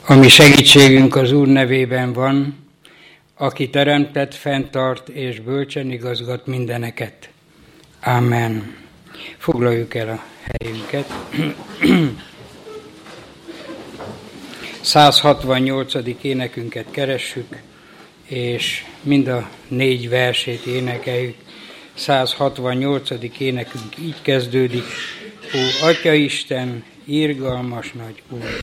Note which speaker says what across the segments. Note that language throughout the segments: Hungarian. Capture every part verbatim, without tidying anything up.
Speaker 1: A mi segítségünk az Úr nevében van, aki teremtett, fenntart és bölcsen igazgat mindeneket. Ámen. Foglaljuk el a helyünket. száz hatvannyolcadik énekünket keressük, és mind a négy versét énekeljük. száz hatvannyolcadik énekünk így kezdődik. Ó, Atyaisten, irgalmas nagy Úr!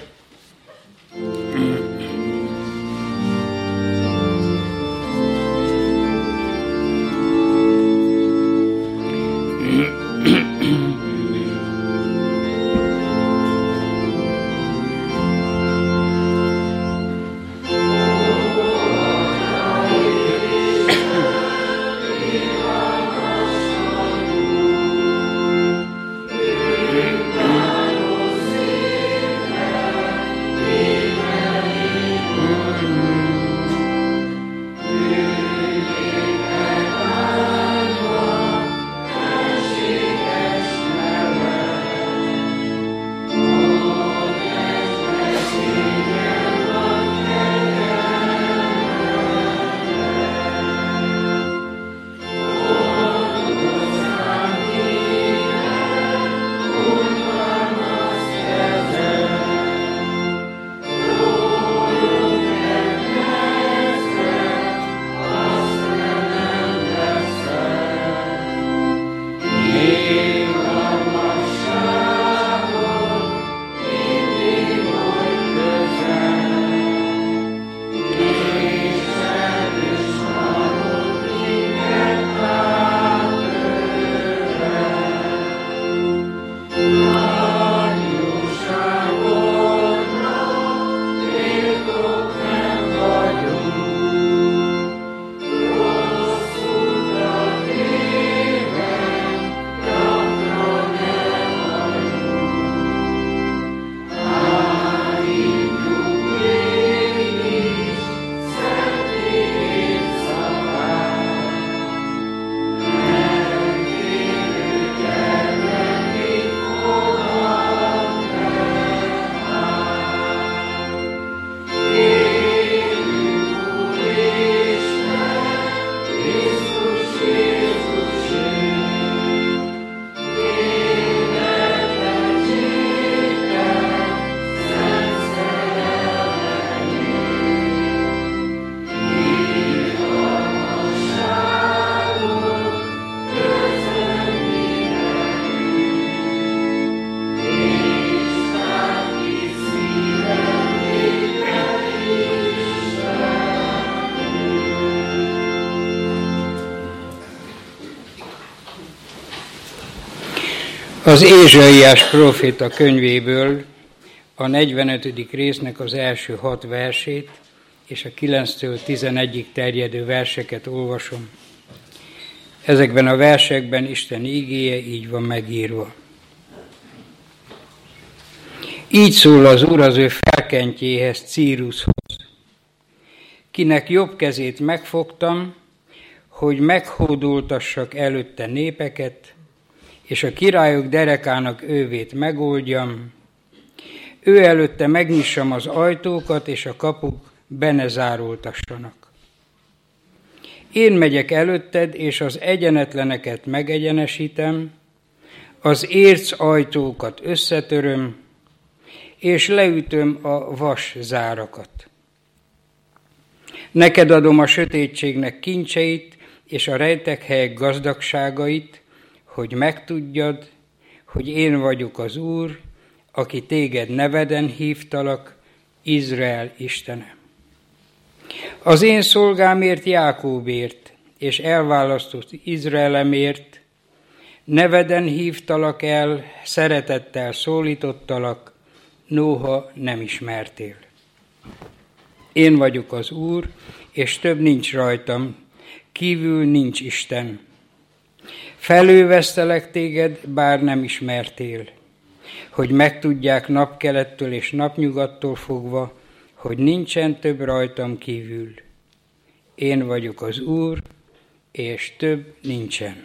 Speaker 1: Az Ézsaiás próféta könyvéből a negyvenötödik résznek az első hat versét és a kilenctől tizenegyig terjedő verseket olvasom. Ezekben a versekben Isten ígéje így van megírva. Így szól az Úr az ő felkentjéhez, Círushoz, kinek jobb kezét megfogtam, hogy meghódoltassak előtte népeket, és a királyok derekának ővét megoldjam, ő előtte megnyissam az ajtókat, és a kapuk be ne zárultassanak. Én megyek előtted, és az egyenetleneket megegyenesítem, az érc ajtókat összetöröm, és leütöm a vas zárakat. Neked adom a sötétségnek kincseit, és a rejtek helyek gazdagságait, hogy megtudjad, hogy én vagyok az Úr, aki téged neveden hívtalak, Izrael Istene. Az én szolgámért, Jákóbért, és elválasztott Izraelemért neveden hívtalak el, szeretettel szólítottalak, noha nem ismertél. Én vagyok az Úr, és több nincs rajtam, kívül nincs Isten. Felővesztelek téged, bár nem ismertél, hogy megtudják napkelettől és napnyugattól fogva, hogy nincsen több rajtam kívül. Én vagyok az Úr, és több nincsen.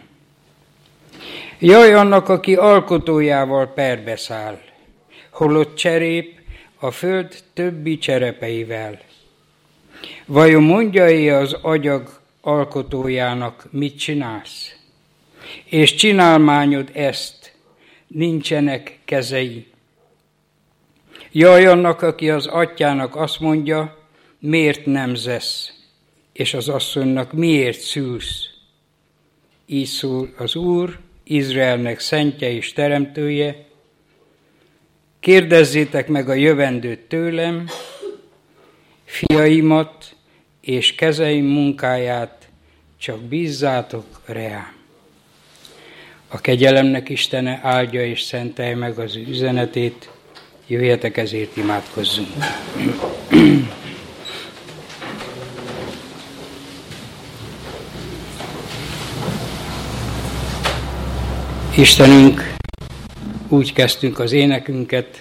Speaker 1: Jaj annak, aki alkotójával perbe száll, holott cserép, a föld többi cserepeivel. Vajon mondja-e az agyag alkotójának, mit csinálsz? És csinálmányod ezt, nincsenek kezei. Jaj annak, aki az atyának azt mondja, miért nemzesz, és az asszonynak miért szülsz? Így szól az Úr, Izraelnek szentje és teremtője. Kérdezzétek meg a jövendőt tőlem, fiaimat és kezeim munkáját csak bízzátok reám. A kegyelemnek Istene áldja és szentelje meg az ő üzenetét, jöjjetek ezért imádkozzunk. Istenünk, úgy kezdtünk az énekünket,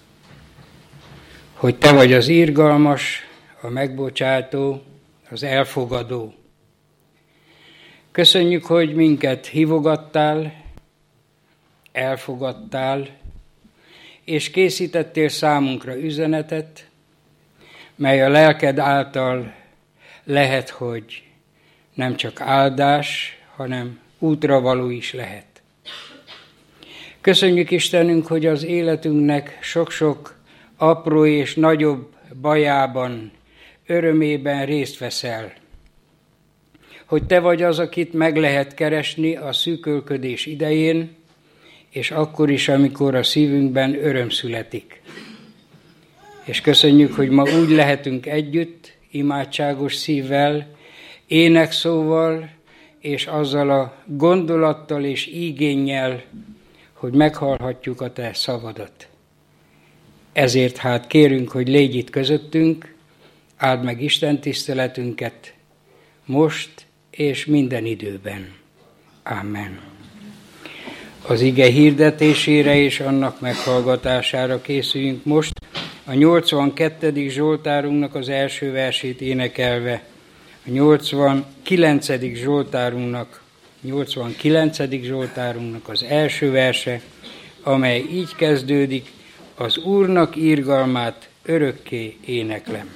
Speaker 1: hogy Te vagy az irgalmas, a megbocsátó, az elfogadó. Köszönjük, hogy minket hívogattál, elfogadtál, és készítettél számunkra üzenetet, mely a lelked által lehet, hogy nem csak áldás, hanem útravaló is lehet. Köszönjük Istenünk, hogy az életünknek sok-sok apró és nagyobb bajában, örömében részt veszel. Hogy Te vagy az, akit meg lehet keresni a szűkölködés idején, és akkor is, amikor a szívünkben öröm születik. És köszönjük, hogy ma úgy lehetünk együtt, imádságos szívvel, énekszóval, és azzal a gondolattal és ígénnyel, hogy meghallhatjuk a Te szavadat. Ezért hát kérünk, hogy légy itt közöttünk, áld meg Isten tiszteletünket, most és minden időben. Amen. Az ige hirdetésére és annak meghallgatására készüljünk most, a nyolcvankettedik Zsoltárunknak az első versét énekelve, a nyolcvankilencedik Zsoltárunknak, nyolcvankilencedik Zsoltárunknak az első verse, amely így kezdődik, az Úrnak irgalmát örökké éneklem.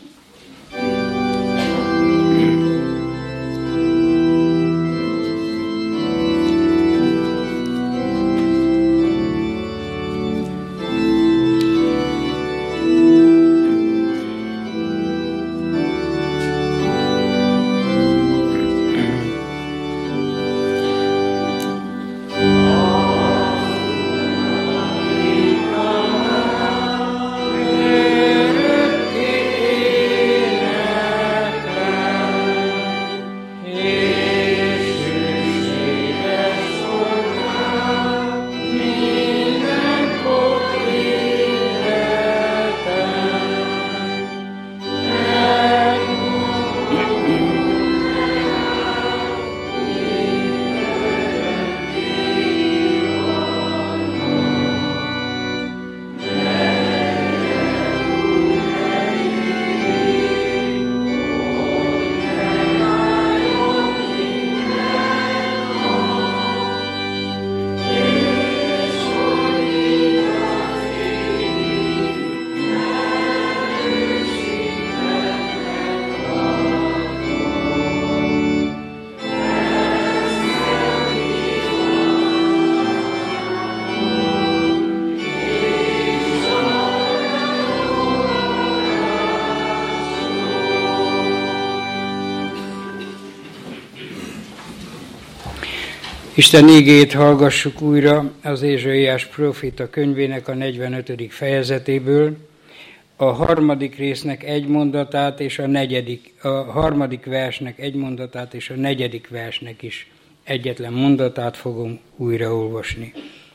Speaker 1: Isten igéjét hallgassuk újra az Ézsaiás próféta könyvének a negyvenötödik fejezetéből, a harmadik résznek egy mondatát és a negyedik, a harmadik versnek egy mondatát és a negyedik versnek is egyetlen mondatát fogom újraolvasni.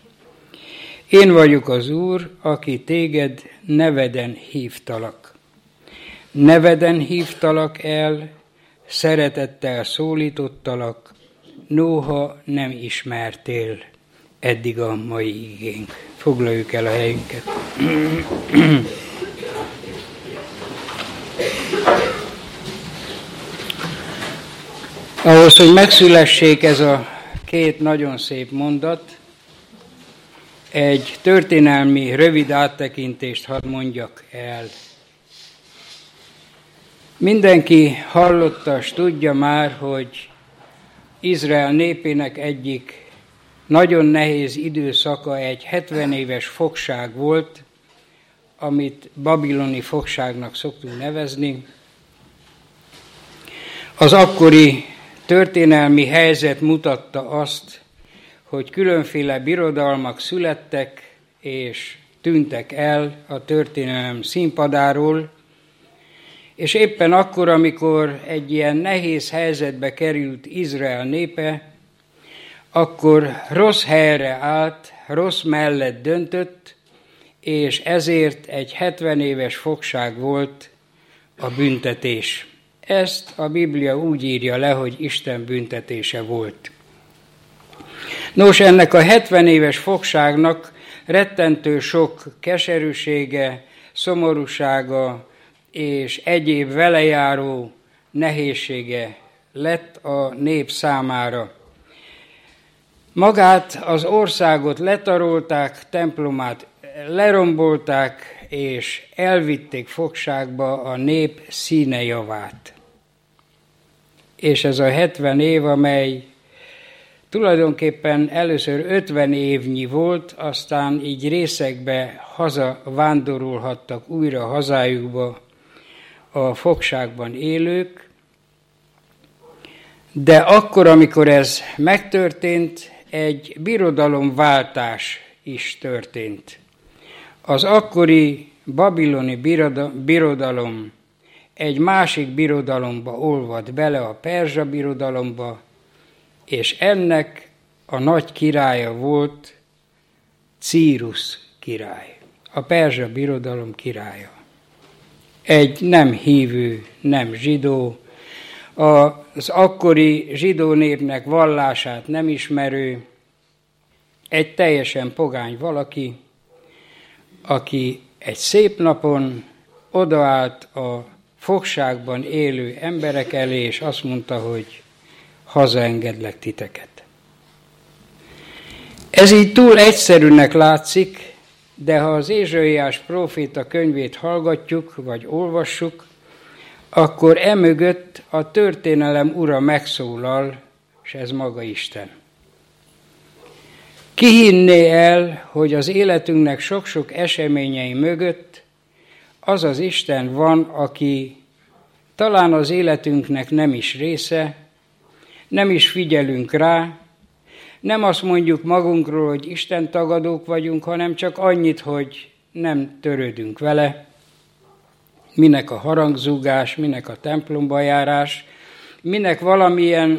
Speaker 1: Én vagyok az Úr, aki téged neveden hívtalak. Neveden hívtalak el, szeretettel szólítottalak, noha nem ismertél, eddig a mai igénk. Foglaljuk el a helyünket. Ahhoz, hogy megszülessék ez a két nagyon szép mondat, egy történelmi rövid áttekintést hadd mondjak el. Mindenki hallotta, s tudja már, hogy Izrael népének egyik nagyon nehéz időszaka egy hetven éves fogság volt, amit babiloni fogságnak szoktunk nevezni. Az akkori történelmi helyzet mutatta azt, hogy különféle birodalmak születtek és tűntek el a történelem színpadáról, és éppen akkor, amikor egy ilyen nehéz helyzetbe került Izrael népe, akkor rossz helyre állt, rossz mellett döntött, és ezért egy hetven éves fogság volt a büntetés. Ezt a Biblia úgy írja le, hogy Isten büntetése volt. Nos, ennek a hetven éves fogságnak rettentő sok keserűsége, szomorúsága és egyéb velejáró nehézsége lett a nép számára. Magát az országot letarolták, templomát lerombolták, és elvitték fogságba a nép színejavát. És ez a hetven év, amely tulajdonképpen először ötven évnyi volt, aztán így részekbe haza vándorolhattak újra hazájukba a fogságban élők, de akkor, amikor ez megtörtént, egy birodalomváltás is történt. Az akkori babiloni birodalom egy másik birodalomba olvadt bele, a perzsa birodalomba, és ennek a nagy királya volt Círus király, a perzsa birodalom királya. Egy nem hívő, nem zsidó, az akkori zsidó népnek vallását nem ismerő, egy teljesen pogány valaki, aki egy szép napon odaállt a fogságban élő emberek elé, és azt mondta, hogy hazaengedlek titeket. Ez így túl egyszerűnek látszik, de ha az Ézsaiás próféta könyvét hallgatjuk, vagy olvassuk, akkor emögött a történelem ura megszólal, és ez maga Isten. Ki hinné el, hogy az életünknek sok-sok eseményei mögött az az Isten van, aki talán az életünknek nem is része, nem is figyelünk rá, nem azt mondjuk magunkról, hogy Isten tagadók vagyunk, hanem csak annyit, hogy nem törődünk vele. Minek a harangzúgás, minek a templomba járás, minek valamilyen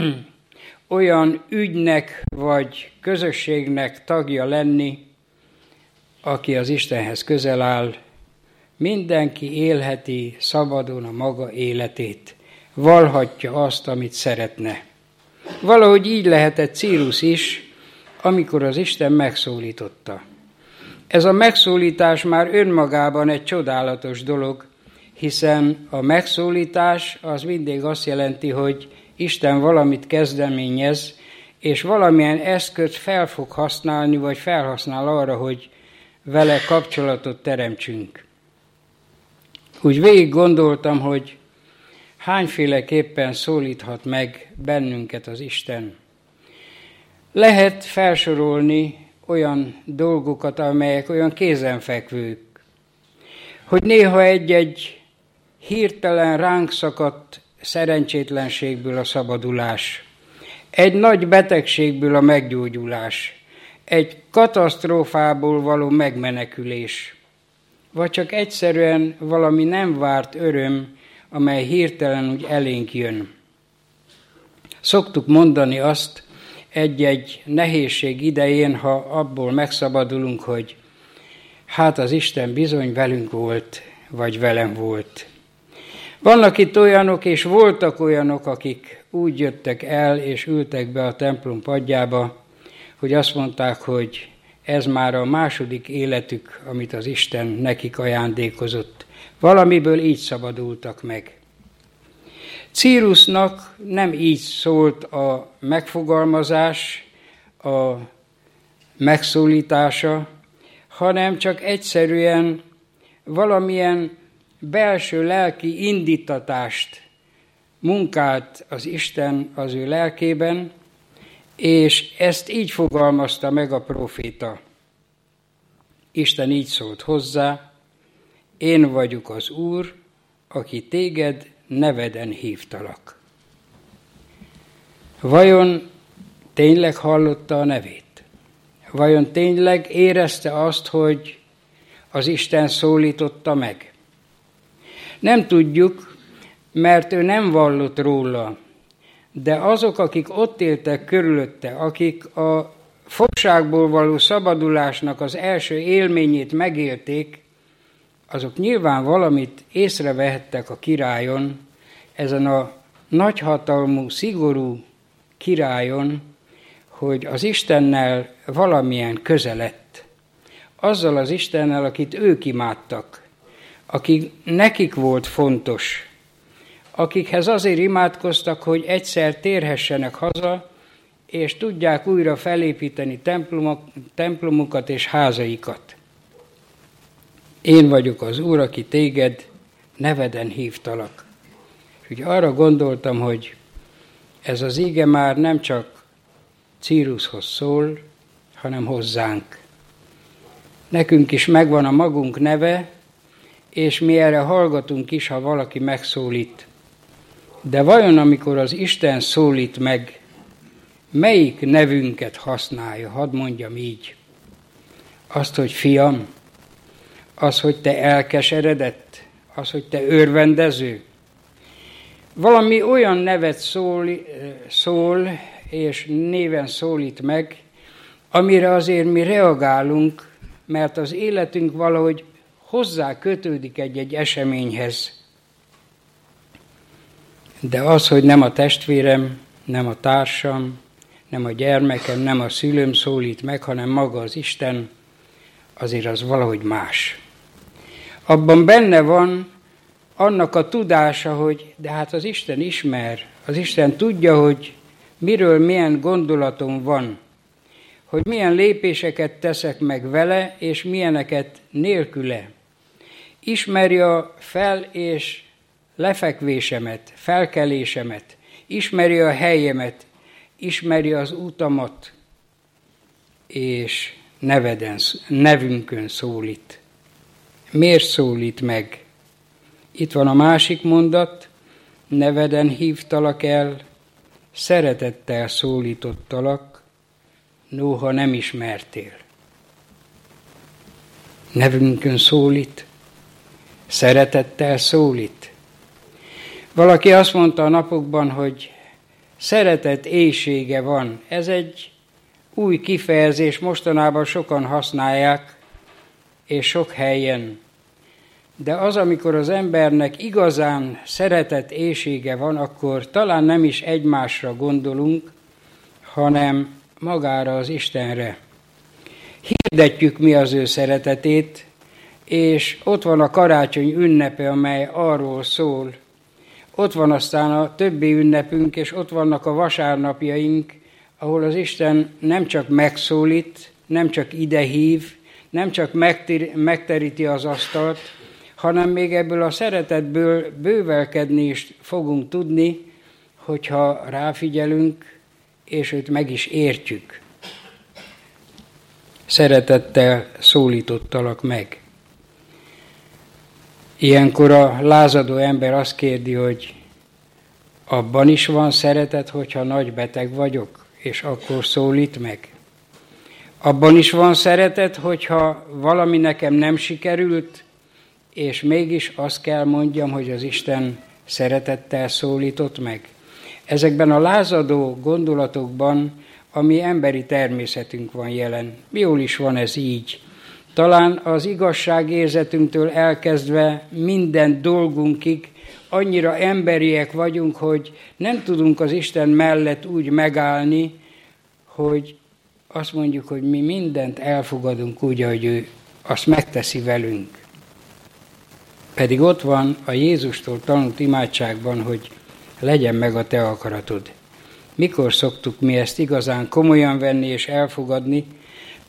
Speaker 1: olyan ügynek vagy közösségnek tagja lenni, aki az Istenhez közel áll. Mindenki élheti szabadon a maga életét, vallhatja azt, amit szeretne. Valahogy így lehetett Círus is, amikor az Isten megszólította. Ez a megszólítás már önmagában egy csodálatos dolog, hiszen a megszólítás az mindig azt jelenti, hogy Isten valamit kezdeményez, és valamilyen eszközt fel fog használni, vagy felhasznál arra, hogy vele kapcsolatot teremtsünk. Úgy végig gondoltam, hogy hányféleképpen szólíthat meg bennünket az Isten. Lehet felsorolni olyan dolgokat, amelyek olyan kézenfekvők, hogy néha egy-egy hirtelen ránk szakadt szerencsétlenségből a szabadulás, egy nagy betegségből a meggyógyulás, egy katasztrófából való megmenekülés, vagy csak egyszerűen valami nem várt öröm, amely hirtelen úgy elénk jön. Szoktuk mondani azt egy-egy nehézség idején, ha abból megszabadulunk, hogy hát az Isten bizony velünk volt, vagy velem volt. Vannak itt olyanok, és voltak olyanok, akik úgy jöttek el, és ültek be a templom padjába, hogy azt mondták, hogy ez már a második életük, amit az Isten nekik ajándékozott. Valamiből így szabadultak meg. Círusnak nem így szólt a megfogalmazás, a megszólítása, hanem csak egyszerűen valamilyen belső lelki indítatást munkált az Isten az ő lelkében, és ezt így fogalmazta meg a próféta. Isten így szólt hozzá: én vagyok az Úr, aki téged neveden hívtalak. Vajon tényleg hallotta a nevét? Vajon tényleg érezte azt, hogy az Isten szólította meg? Nem tudjuk, mert ő nem vallott róla, de azok, akik ott éltek körülötte, akik a fogságból való szabadulásnak az első élményét megélték, azok nyilván valamit észrevehettek a királyon, ezen a nagyhatalmú, szigorú királyon, hogy az Istennel valamilyen köze lett. Azzal az Istennel, akit ők imádtak, akik nekik volt fontos, akikhez azért imádkoztak, hogy egyszer térhessenek haza, és tudják újra felépíteni templomok, templomukat és házaikat. Én vagyok az Úr, aki téged neveden hívtalak. És ugye arra gondoltam, hogy ez az ige már nem csak Círushoz szól, hanem hozzánk. Nekünk is megvan a magunk neve, és mi erre hallgatunk is, ha valaki megszólít. De vajon amikor az Isten szólít meg, melyik nevünket használja? Hadd mondjam így. Azt, hogy fiam, az, hogy te elkeseredett, az, hogy te örvendező. Valami olyan nevet szól, szól és néven szólít meg, amire azért mi reagálunk, mert az életünk valahogy hozzá kötődik egy-egy eseményhez. De az, hogy nem a testvérem, nem a társam, nem a gyermekem, nem a szülőm szólít meg, hanem maga az Isten, azért az valahogy más. Abban benne van annak a tudása, hogy de hát az Isten ismer, az Isten tudja, hogy miről milyen gondolatom van, hogy milyen lépéseket teszek meg vele, és milyeneket nélküle. Ismeri a fel- és lefekvésemet, felkelésemet, ismeri a helyemet, ismeri az utamat, és neveden, nevünkön szólít. Miért szólít meg? Itt van a másik mondat: neveden hívtalak el, szeretettel szólítottalak, noha nem ismertél. Nevünkön szólít, szeretettel szólít. Valaki azt mondta a napokban, hogy szeretet éhsége van. Ez egy új kifejezés, mostanában sokan használják, és sok helyen. De az, amikor az embernek igazán szeretet éhsége van, akkor talán nem is egymásra gondolunk, hanem magára az Istenre. Hirdetjük mi az ő szeretetét, és ott van a karácsony ünnepe, amely arról szól. Ott van aztán a többi ünnepünk, és ott vannak a vasárnapjaink, ahol az Isten nem csak megszólít, nem csak idehív, nem csak megteríti az asztalt, hanem még ebből a szeretetből bővelkedni is fogunk tudni, hogyha ráfigyelünk, és őt meg is értjük. Szeretettel szólítottalak meg. Ilyenkor a lázadó ember azt kérdi, hogy abban is van szeretet, hogyha nagy beteg vagyok, és akkor szólít meg. Abban is van szeretet, hogyha valami nekem nem sikerült, és mégis azt kell mondjam, hogy az Isten szeretettel szólított meg. Ezekben a lázadó gondolatokban a mi emberi természetünk van jelen. Jól is van ez így. Talán az igazságérzetünktől elkezdve minden dolgunkig annyira emberiek vagyunk, hogy nem tudunk az Isten mellett úgy megállni, hogy azt mondjuk, hogy mi mindent elfogadunk úgy, ahogy ő azt megteszi velünk. Pedig ott van a Jézustól tanult imádságban, hogy legyen meg a te akaratod. Mikor szoktuk mi ezt igazán komolyan venni és elfogadni?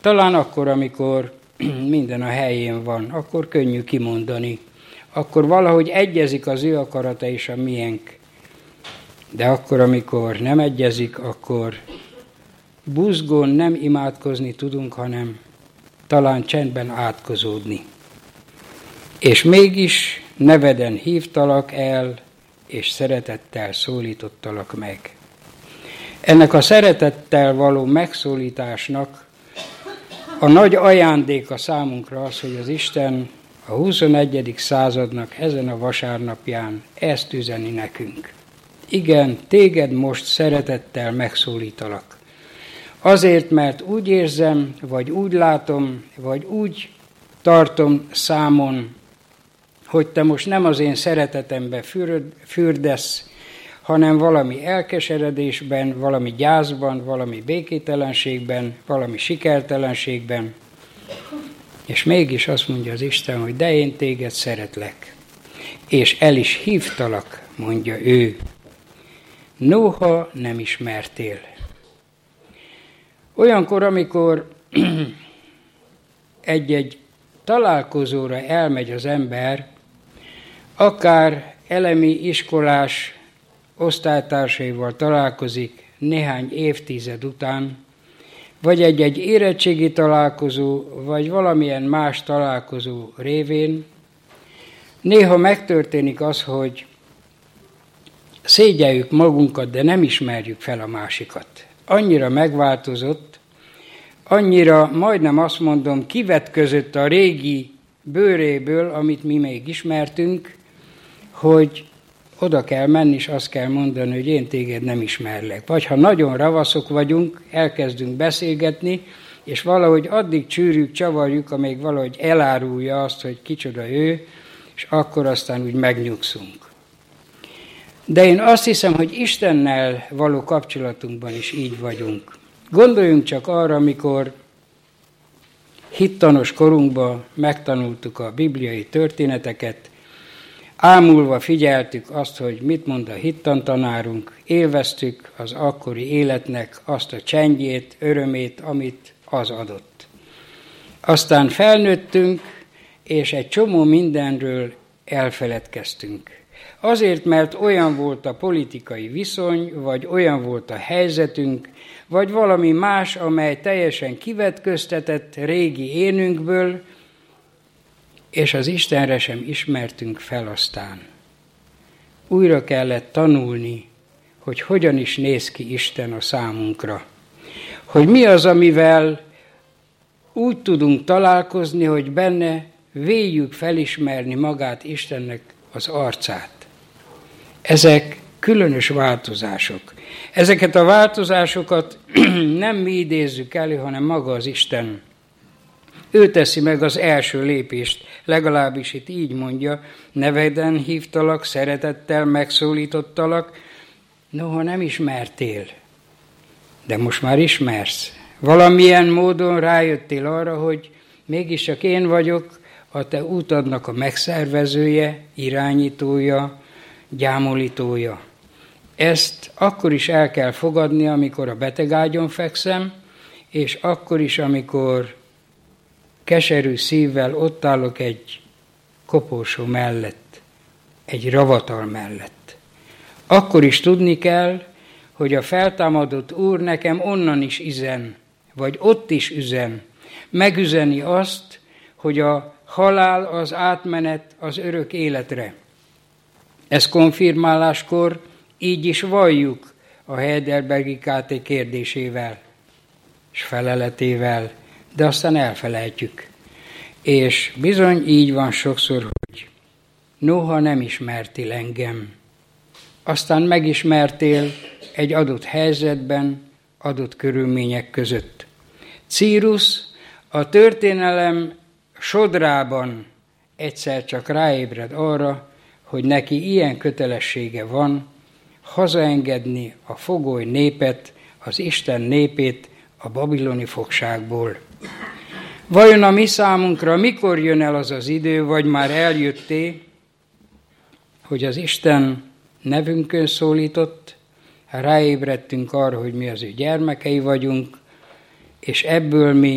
Speaker 1: Talán akkor, amikor minden a helyén van, akkor könnyű kimondani. Akkor valahogy egyezik az ő akarata és a miénk. De akkor, amikor nem egyezik, akkor buzgón nem imádkozni tudunk, hanem talán csendben átkozódni. És mégis neveden hívtalak el, és szeretettel szólítottalak meg. Ennek a szeretettel való megszólításnak a nagy ajándéka számunkra az, hogy az Isten a huszonegyedik századnak ezen a vasárnapján ezt üzeni nekünk. Igen, téged most szeretettel megszólítalak. Azért, mert úgy érzem, vagy úgy látom, vagy úgy tartom számon, hogy te most nem az én szeretetembe fürdesz, hanem valami elkeseredésben, valami gyászban, valami békétlenségben, valami sikertelenségben. És mégis azt mondja az Isten, hogy de én téged szeretlek. És el is hívtalak, mondja ő. Noha nem ismertél. Olyankor, amikor egy-egy találkozóra elmegy az ember, akár elemi iskolás osztálytársaival találkozik néhány évtized után, vagy egy-egy érettségi találkozó, vagy valamilyen más találkozó révén, néha megtörténik az, hogy szégyeljük magunkat, de nem ismerjük fel a másikat. Annyira megváltozott, annyira majdnem azt mondom, kivetközött a régi bőréből, amit mi még ismertünk, hogy oda kell menni, és azt kell mondani, hogy én téged nem ismerlek. Vagy ha nagyon ravaszok vagyunk, elkezdünk beszélgetni, és valahogy addig csűrjük, csavarjuk, amíg valahogy elárulja azt, hogy kicsoda ő, és akkor aztán úgy megnyugszunk. De én azt hiszem, hogy Istennel való kapcsolatunkban is így vagyunk. Gondoljunk csak arra, amikor hittanos korunkban megtanultuk a bibliai történeteket, ámulva figyeltük azt, hogy mit mond a hittantanárunk, élveztük az akkori életnek azt a csendjét, örömét, amit az adott. Aztán felnőttünk, és egy csomó mindenről elfeledkeztünk. Azért, mert olyan volt a politikai viszony, vagy olyan volt a helyzetünk, vagy valami más, amely teljesen kivetköztetett régi énünkből, és az Istenre sem ismertünk fel aztán. Újra kellett tanulni, hogy hogyan is néz ki Isten a számunkra. Hogy mi az, amivel úgy tudunk találkozni, hogy benne véljük felismerni magát Istennek az arcát. Ezek különös változások. Ezeket a változásokat nem mi idézzük elő, hanem maga az Isten. Ő teszi meg az első lépést, legalábbis itt így mondja, neveden hívtalak, szeretettel megszólítottalak, noha nem ismertél, de most már ismersz. Valamilyen módon rájöttél arra, hogy mégis csak én vagyok a te útadnak a megszervezője, irányítója, gyámolítója. Ezt akkor is el kell fogadni, amikor a betegágyon fekszem, és akkor is, amikor keserű szívvel ott állok egy koporsó mellett, egy ravatal mellett. Akkor is tudni kell, hogy a feltámadott Úr nekem onnan is üzen, vagy ott is üzen. Megüzeni azt, hogy a halál az átmenet az örök életre. Ez konfirmáláskor így is valljuk a Heidelbergi ká té kérdésével és feleletével, de aztán elfelejtjük. És bizony így van sokszor, hogy noha nem ismertél engem, aztán megismertél egy adott helyzetben, adott körülmények között. Círus a történelem sodrában egyszer csak ráébred arra, hogy neki ilyen kötelessége van hazaengedni a fogoly népet, az Isten népét a babiloni fogságból. Vajon a mi számunkra mikor jön el az az idő, vagy már eljötté, hogy az Isten nevünkön szólított, ráébredtünk arra, hogy mi az ő gyermekei vagyunk, és ebből mi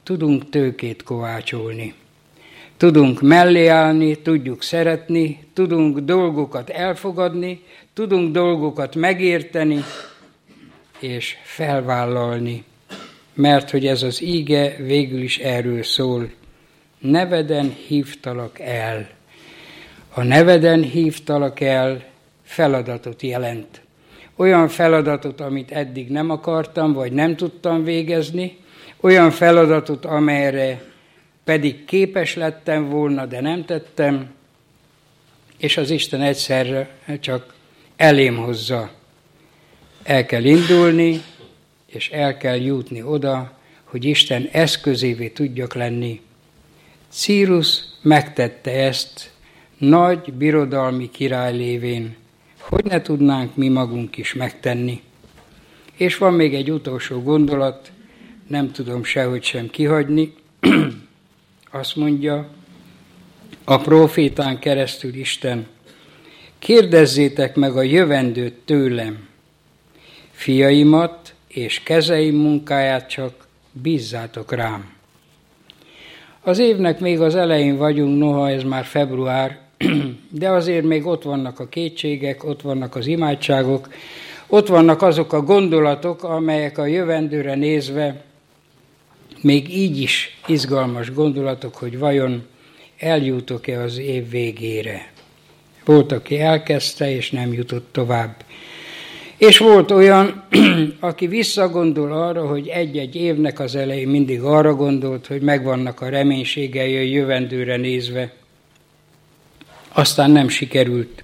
Speaker 1: tudunk tőkét kovácsolni. Tudunk mellé állni, tudjuk szeretni, tudunk dolgokat elfogadni, tudunk dolgokat megérteni és felvállalni. Mert hogy ez az íge végül is erről szól. Neveden hívtalak el. A neveden hívtalak el feladatot jelent. Olyan feladatot, amit eddig nem akartam, vagy nem tudtam végezni, olyan feladatot, amelyre pedig képes lettem volna, de nem tettem, és az Isten egyszerre csak elém hozza. El kell indulni, és el kell jutni oda, hogy Isten eszközévé tudjak lenni. Círus megtette ezt nagy birodalmi király lévén, hogy ne tudnánk mi magunk is megtenni. És van még egy utolsó gondolat, nem tudom sehogy sem kihagyni. Azt mondja a prófétán keresztül Isten, kérdezzétek meg a jövendőt tőlem, fiaimat és kezeim munkáját csak bízzátok rám. Az évnek még az elején vagyunk, noha ez már február, de azért még ott vannak a kétségek, ott vannak az imádságok, ott vannak azok a gondolatok, amelyek a jövendőre nézve még így is izgalmas gondolatok, hogy vajon eljutok-e az év végére. Volt, aki elkezdte, és nem jutott tovább. És volt olyan, aki visszagondol arra, hogy egy-egy évnek az elején mindig arra gondolt, hogy megvannak a reménységei a jövendőre nézve. Aztán nem sikerült.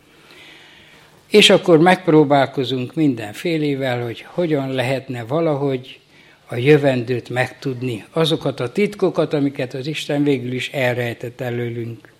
Speaker 1: És akkor megpróbálkozunk mindenfélével, hogy hogyan lehetne valahogy a jövendőt megtudni, azokat a titkokat, amiket az Isten végül is elrejtett előlünk.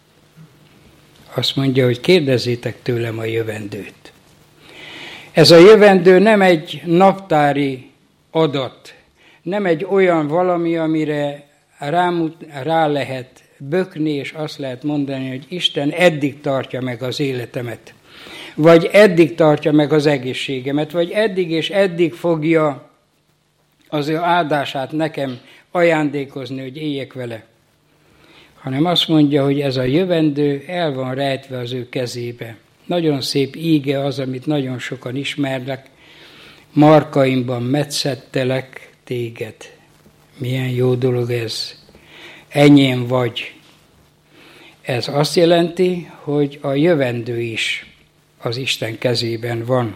Speaker 1: Azt mondja, hogy kérdezzétek tőlem a jövendőt. Ez a jövendő nem egy naptári adat, nem egy olyan valami, amire rámut, rá lehet bökni, és azt lehet mondani, hogy Isten eddig tartja meg az életemet, vagy eddig tartja meg az egészségemet, vagy eddig és eddig fogja az ő áldását nekem ajándékozni, hogy éljek vele. Hanem azt mondja, hogy ez a jövendő el van rejtve az ő kezébe. Nagyon szép íge az, amit nagyon sokan ismernek. Markaimban metszettelek téged. Milyen jó dolog ez. Enyém vagy. Ez azt jelenti, hogy a jövendő is az Isten kezében van.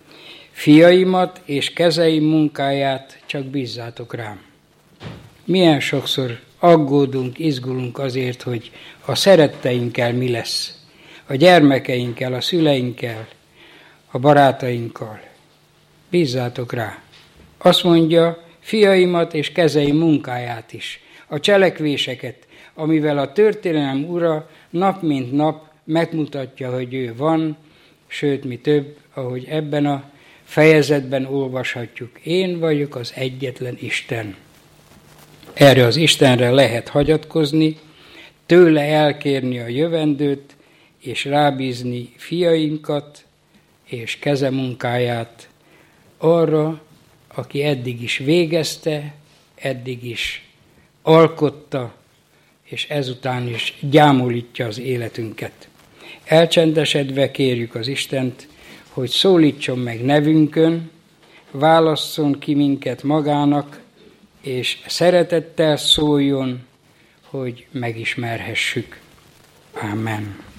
Speaker 1: Fiaimat és kezeim munkáját csak bízzátok rám. Milyen sokszor aggódunk, izgulunk azért, hogy a szeretteinkkel mi lesz. A gyermekeinkkel, a szüleinkkel, a barátainkkal. Bízzátok rá. Azt mondja, fiaimat és kezeim munkáját is. A cselekvéseket, amivel a történelem ura nap mint nap megmutatja, hogy ő van, sőt, mi több, ahogy ebben a fejezetben olvashatjuk. Én vagyok az egyetlen Isten. Erre az Istenre lehet hagyatkozni, tőle elkérni a jövendőt, és rábízni fiainkat és kezemunkáját arra, aki eddig is végezte, eddig is alkotta, és ezután is gyámolítja az életünket. Elcsendesedve kérjük az Istent, hogy szólítson meg nevünkön, válasszon ki minket magának, és szeretettel szóljon, hogy megismerhessük. Amen.